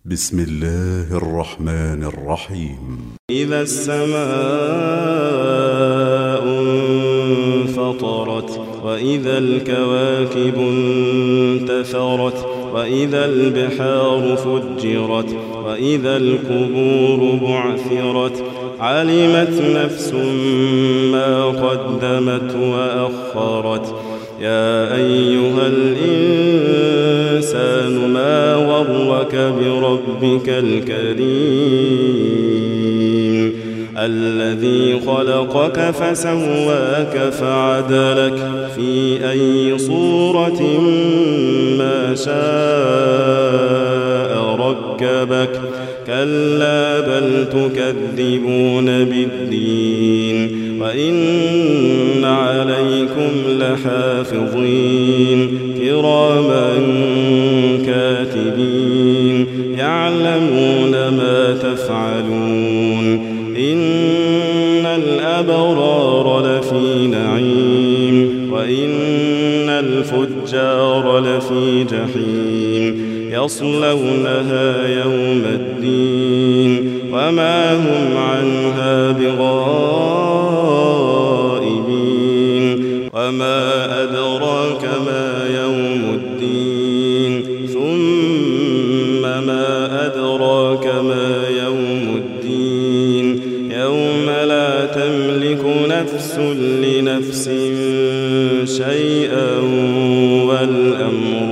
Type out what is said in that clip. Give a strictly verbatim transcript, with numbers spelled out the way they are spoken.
بسم الله الرحمن الرحيم. إذا السماء انفطرت وإذا الكواكب انتثرت وإذا البحار فجرت وإذا القبور بعثرت علمت نفس ما قدمت وأخرت. يا أيها الإنسان ما غرك بربك الكريم الذي خلقك فسواك فعدلك في أي صورة ما شاء ركبك. كلا بل تكذبون بالدين وإن عليكم لحافظين كراما كاتبين يعلمون ما تفعلون. إن الأبرار لفي نعيم وإن الفجار لفي جحيم يصلونها يوم الدين وما هم عنها بغائبين. وما أدراك ما يوم الدين ثم ما أدراك ما يوم الدين يوم لا تملك نفس لنفس شيئا والأمر